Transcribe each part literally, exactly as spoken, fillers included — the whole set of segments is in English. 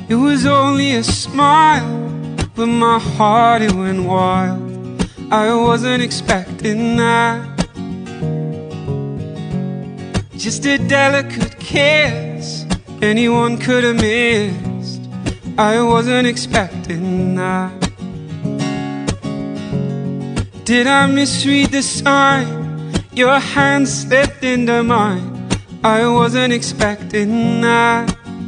It was only a smile, but my heart, it went wild. I wasn't expecting that. Just a delicate kiss anyone could have missed. I wasn't expecting that. Did I misread the sign? Your hand slipped into mine. I wasn't expecting that.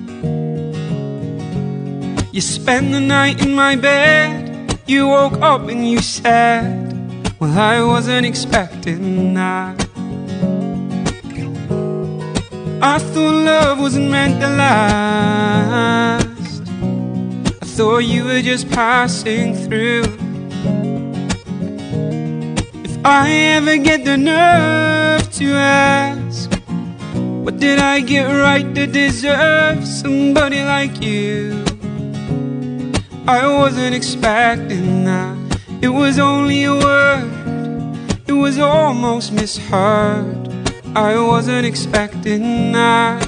You spent the night in my bed. You woke up and you said, well, I wasn't expecting that. I thought love wasn't meant to last. I thought you were just passing through. If I ever get the nerve to ask, what did I get right to deserve somebody like you? I wasn't expecting that. It was only a word, it was almost misheard. I wasn't expecting that.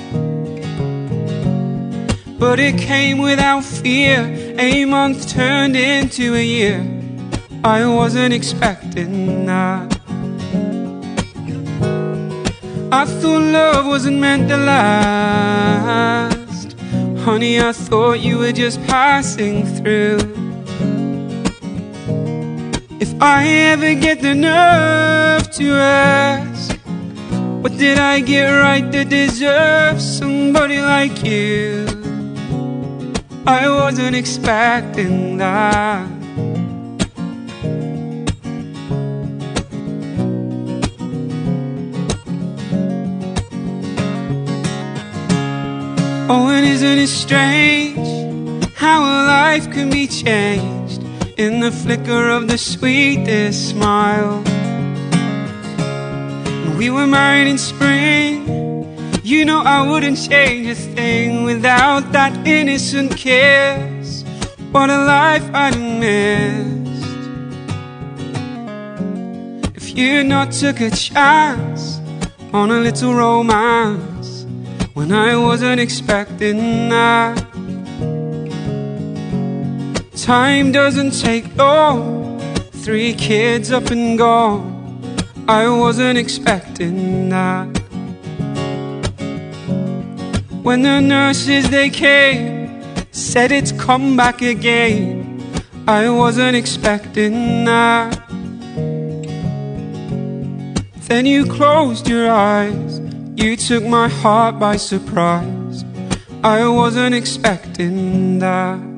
But it came without fear. A month turned into a year. I wasn't expecting that. I thought love wasn't meant to last. Honey, I thought you were just passing through. If I ever get the nerve to ask, what did I get right to deserve somebody like you? I wasn't expecting that. Oh, and isn't it strange how a life can be changed in the flicker of the sweetest smile? We were married in spring. You know I wouldn't change a thing without that innocent kiss. What a life I'd missed if you not took a chance on a little romance when I wasn't expecting that. Time doesn't take long. Three kids up and gone. I wasn't expecting that. When the nurses they came, said it's come back again, I wasn't expecting that. Then you closed your eyes, you took my heart by surprise. I wasn't expecting that.